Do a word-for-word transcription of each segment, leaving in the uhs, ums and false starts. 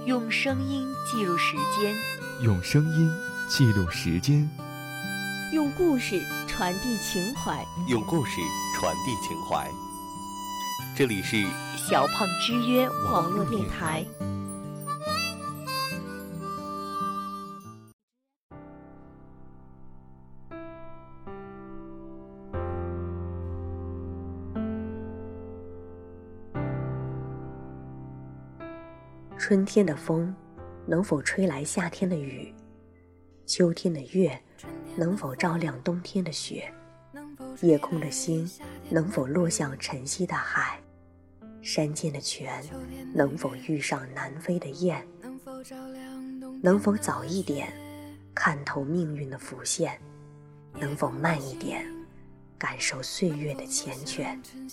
用声音记录时间， 用声音记录时间， 用故事传递情怀， 用故事传递情怀。这里是小胖之约网络电台。 春天的风能否吹来夏天的雨？秋天的月能否照亮冬天的雪？夜空的星能否落向晨曦的海？山间的泉能否遇上南飞的雁？能否早一点看透命运的浮现？能否慢一点感受岁月的缱绻？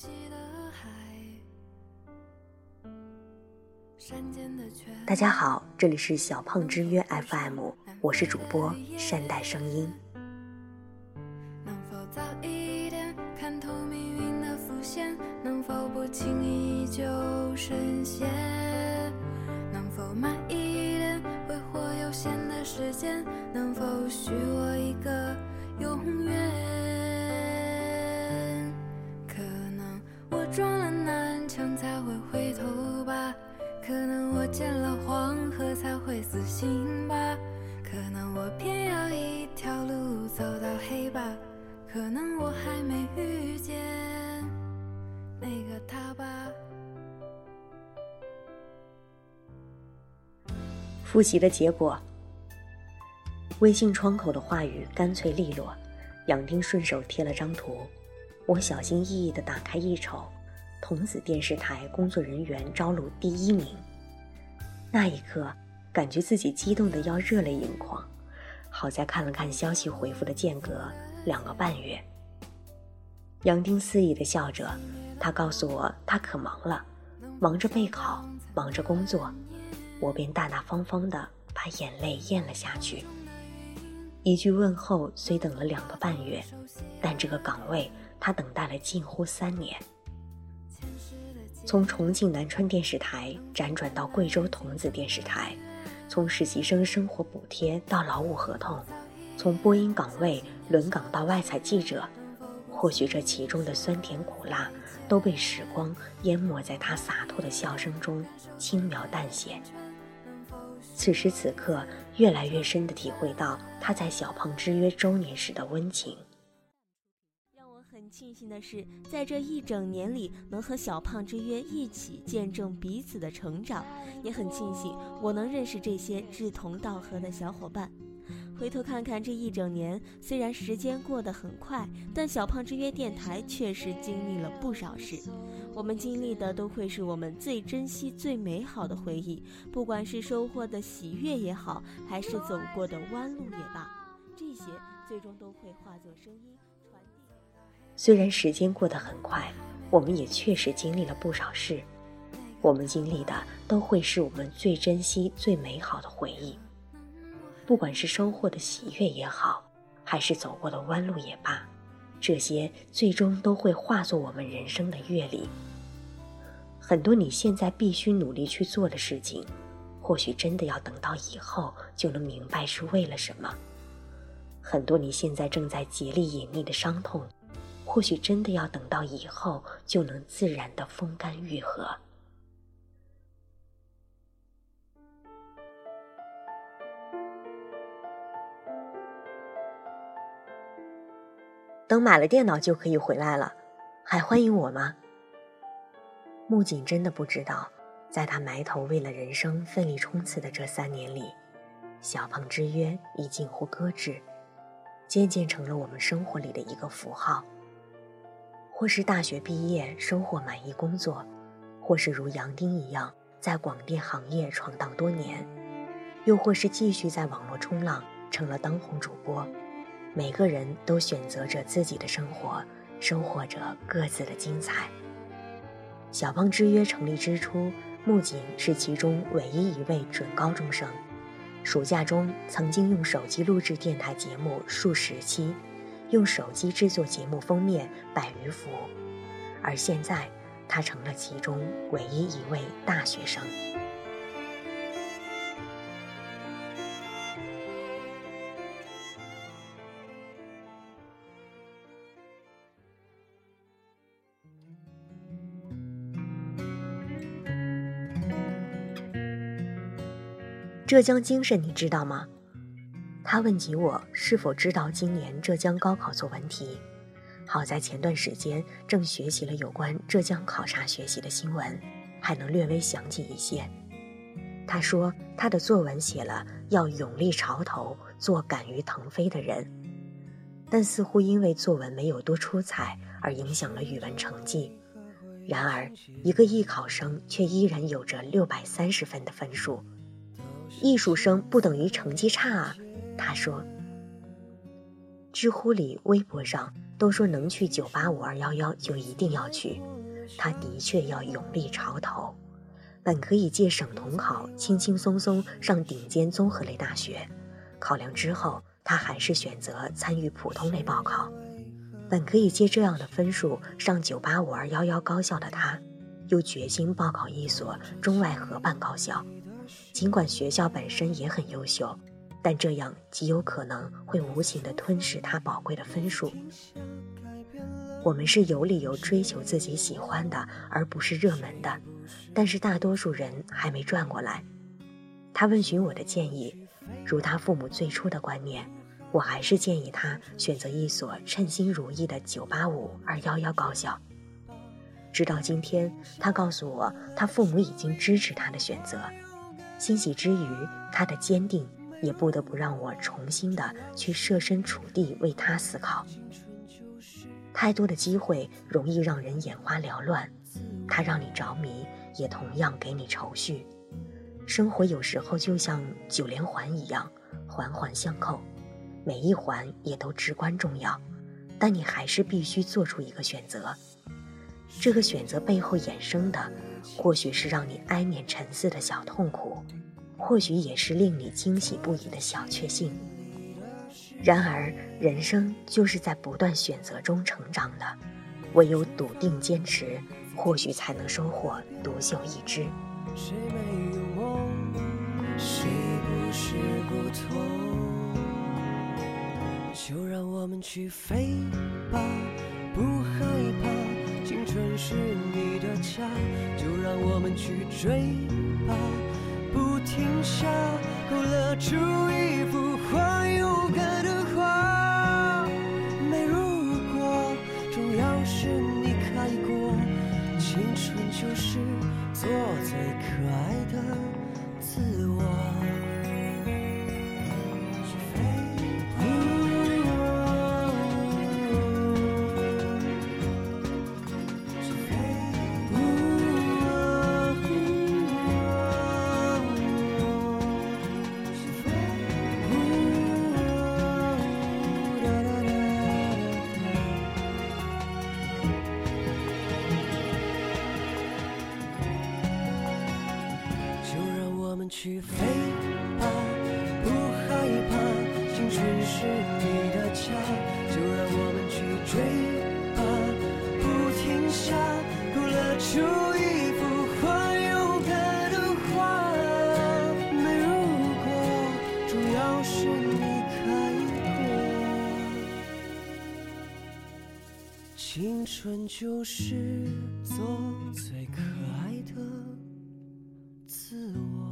大家好，这里是小胖之约 F M， 我是主播善待声音。 能否早一点看透命运的浮现？能否不轻易就深陷？能否慢一点挥霍有限的时间？能否许我一个永远？可能我撞了南墙才会回头吧，可能我见了黄河才会死心吧，可能我偏要一条路走到黑吧，可能我还没遇见那个他吧。 复习的结果，微信窗口的话语干脆利落，杨丁顺手贴了张图，我小心翼翼地打开一瞅，童子电视台工作人员招录第一名。那一刻感觉自己激动得要热泪盈眶，好在看了看消息回复的间隔两个半月。杨丁肆意地笑着，他告诉我他可忙了，忙着备考，忙着工作，我便大大方方地把眼泪咽了下去。一句问候虽等了两个半月，但这个岗位他等待了近乎三年。从重庆南川电视台辗转到贵州童子电视台，从实习生生活补贴到劳务合同，从播音岗位轮岗到外采记者，或许这其中的酸甜苦辣都被时光淹没在他洒脱的笑声中，轻描淡写。此时此刻越来越深地体会到他在小胖之约周年时的温情。 很庆幸的是，在这一整年里能和小胖之约一起见证彼此的成长，也很庆幸我能认识这些志同道合的小伙伴。回头看看这一整年，虽然时间过得很快，但小胖之约电台确实经历了不少事。我们经历的都会是我们最珍惜最美好的回忆，不管是收获的喜悦也好，还是走过的弯路也罢，这些最终都会化作声音传递。 虽然时间过得很快，我们也确实经历了不少事，我们经历的都会是我们最珍惜最美好的回忆，不管是收获的喜悦也好，还是走过的弯路也罢，这些最终都会化作我们人生的阅历。很多你现在必须努力去做的事情，或许真的要等到以后就能明白是为了什么。很多你现在正在竭力隐匿的伤痛，或许真的要等到以后就能自然的风干愈合。等买了电脑就可以回来了，还欢迎我吗？木槿真的不知道，在他埋头为了人生奋力冲刺的这三年里，小胖之约已近乎搁置，渐渐成了我们生活里的一个符号。或是大学毕业收获满意工作，或是如杨丁一样在广电行业闯荡多年，又或是继续在网络冲浪成了当红主播。每个人都选择着自己的生活，收获着各自的精彩。小胖之约成立之初，木槿是其中唯一一位准高中生，暑假中曾经用手机录制电台节目数十期，用手机制作节目封面百余幅，而现在他成了其中唯一一位大学生。 浙江精神你知道吗？他问及我是否知道今年浙江高考作文题，好在前段时间正学习了有关浙江考察学习的新闻，还能略微详记一些。他说他的作文写了要勇立潮头，做敢于腾飞的人，但似乎因为作文没有多出彩而影响了语文成绩。然而一个艺考生却依然有着六百三十分的分数。艺术生不等于成绩差啊，他说。知乎里微博上都说能去九八五二一一就一定要去，他的确要勇立潮头。本可以借省统考轻轻松松上顶尖综合类大学，考量之后他还是选择参与普通类报考。本可以借这样的分数上九八五二一一高校的他，又决心报考一所中外合办高校。尽管学校本身也很优秀，但这样极有可能会无情地吞噬他宝贵的分数。我们是有理由追求自己喜欢的，而不是热门的，但是大多数人还没转过来。他问询我的建议，如他父母最初的观念，我还是建议他选择一所称心如意的九八五二一一高校。直到今天，他告诉我他父母已经支持他的选择。欣喜之余，他的坚定也不得不让我重新的去设身处地为他思考。太多的机会容易让人眼花缭乱，它让你着迷，也同样给你愁绪。生活有时候就像九连环一样，环环相扣，每一环也都至关重要，但你还是必须做出一个选择。这个选择背后衍生的，或许是让你哀眠沉思的小痛苦，或许也是令你惊喜不已的小确幸。然而人生就是在不断选择中成长的，唯有笃定坚持，或许才能收获独秀一枝。 谁没有梦，谁不是骨头，就让我们去飞吧，不害怕，青春是你的家，就让我们去追吧，不停下，勾勒出一幅画，勇敢的画，没如果，重要是你开过，青春就是做最可爱的自我。去飞吧，不害怕，青春是你的家，就让我们去追吧，不停下，勾勒出一幅画，勇敢的画，没如果，重要是你开过，青春就是做最可爱的自我。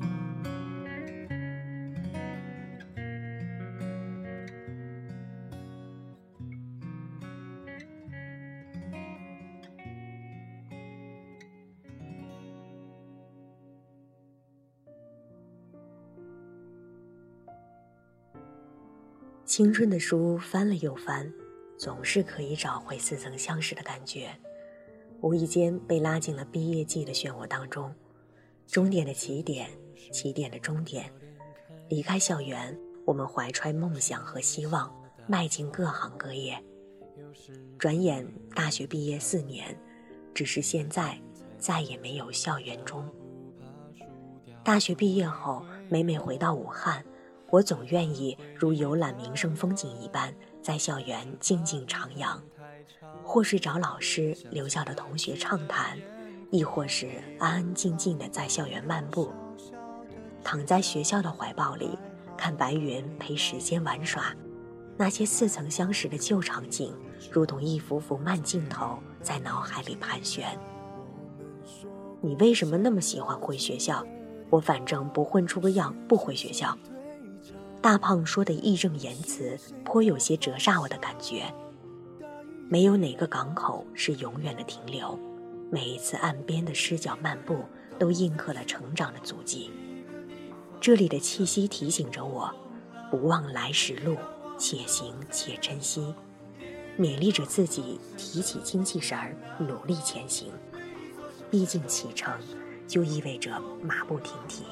青春的书翻了又翻，总是可以找回似曾相识的感觉，无意间被拉进了毕业季的漩涡当中。终点的起点，起点的终点，离开校园，我们怀揣梦想和希望，迈进各行各业。转眼大学毕业四年，只是现在再也没有校园中。大学毕业后，每每回到武汉，我总愿意如游览名胜风景一般，在校园静静徜徉，或是找老师留校的同学畅谈，亦或是安安静静地在校园漫步，躺在学校的怀抱里，看白云陪时间玩耍。那些似曾相识的旧场景，如同一幅幅慢镜头在脑海里盘旋。你为什么那么喜欢回学校？ 我反正不混出个样不回学校。大胖说的义正言辞，颇有些折煞我的感觉。没有哪个港口是永远的停留，每一次岸边的湿脚漫步都印刻了成长的足迹。这里的气息提醒着我，不忘来时路，且行且珍惜，勉励着自己提起精气神儿，努力前行。毕竟启程就意味着马不停蹄。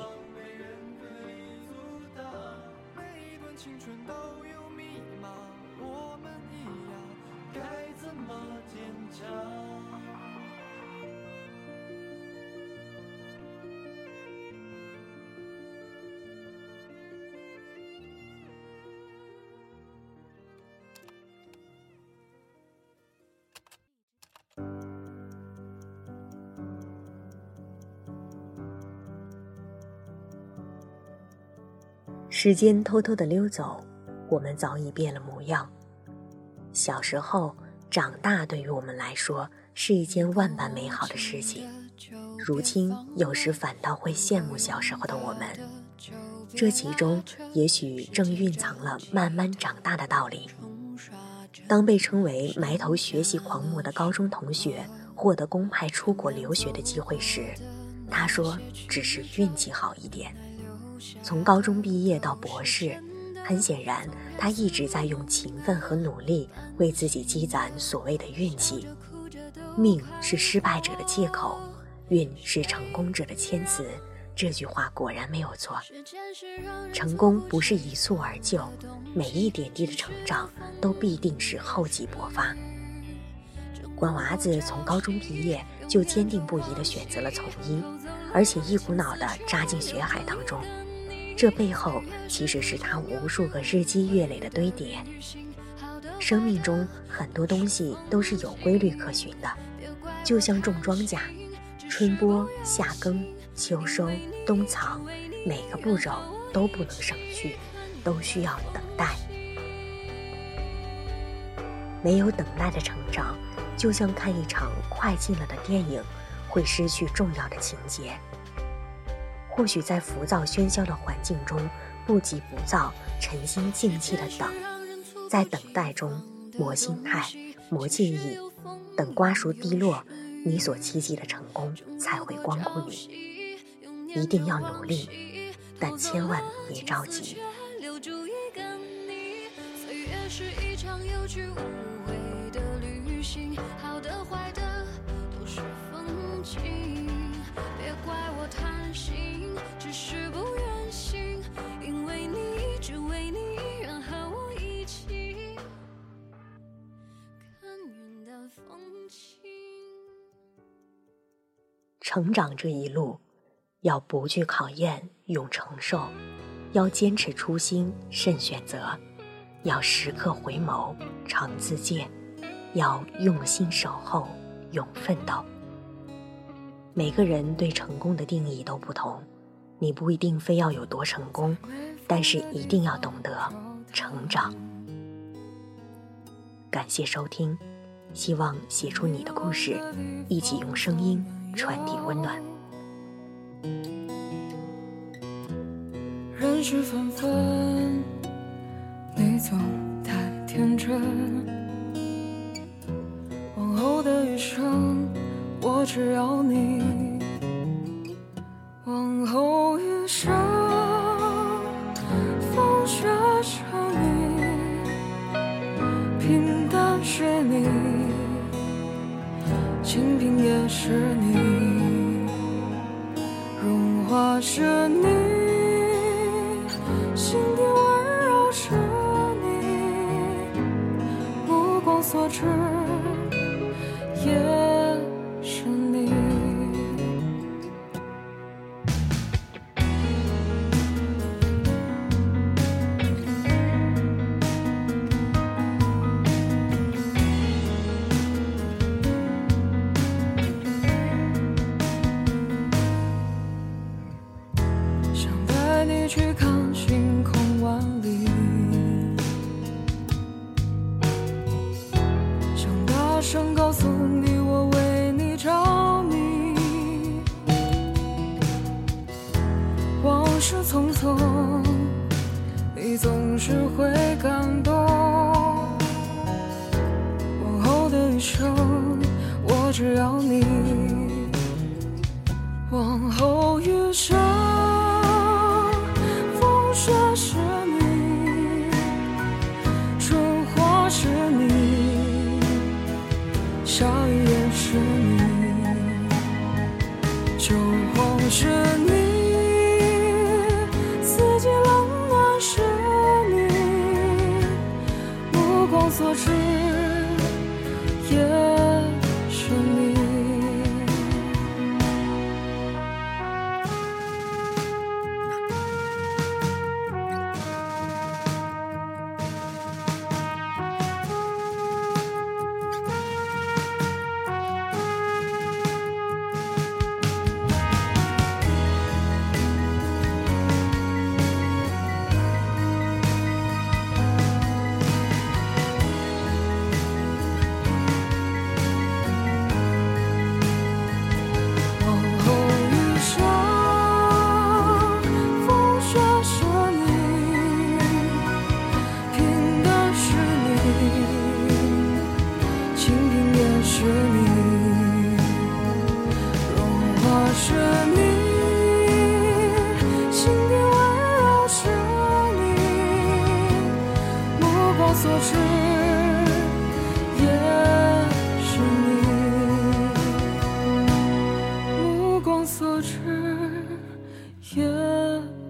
时间偷偷地溜走，我们早已变了模样。小时候，长大对于我们来说是一件万般美好的事情，如今有时反倒会羡慕小时候的我们。这其中也许正蕴藏了慢慢长大的道理。当被称为埋头学习狂魔的高中同学获得公派出国留学的机会时，他说只是运气好一点。从高中毕业到博士，很显然他一直在用勤奋和努力为自己积攒所谓的运气。命是失败者的借口，运是成功者的谦词，这句话果然没有错。成功不是一蹴而就，每一点滴的成长都必定是厚积薄发。管娃子从高中毕业就坚定不移地选择了从医，而且一股脑地扎进学海当中。这背后其实是他无数个日积月累的堆叠。生命中很多东西都是有规律可循的，就像种庄稼，春播、夏耕、秋收、冬藏，每个步骤都不能省去，都需要等待。没有等待的成长，就像看一场快进了的电影，会失去重要的情节。或许在浮躁喧嚣的环境中，不急不躁，沉心静气的等，在等待中磨心态，磨记忆，等瓜熟蒂落，你所期冀的成功才会光顾你。一定要努力，但千万别着急。 留住一个你，岁月是一场有去无回的旅行，好的坏的都是风景，别怪我贪心，只是不愿醒，因为你，只为你，愿和我一起看云淡风轻。 成长这一路，要不惧考验，勇承受，要坚持初心，慎选择，要时刻回眸，常自戒，要用心守候，永奋斗。每个人对成功的定义都不同，你不一定非要有多成功，但是一定要懂得成长。感谢收听，希望写出你的故事，一起用声音传递温暖。 人世纷纷，你总太天真，往后的余生我只要你，往后余生风雪是你，平淡是你，清贫也是你，荣华是你，心底温柔是你，目光所至也是你。想带你去看星空万里，想大声告诉你我为你着迷， 事匆匆，你总是会感动。往后的余生，我只要你。往后余生，风雪是你，春花是你，笑语也是你，秋黄是你，四季冷暖是你，目光所至也是你。所知也是你，目光所至也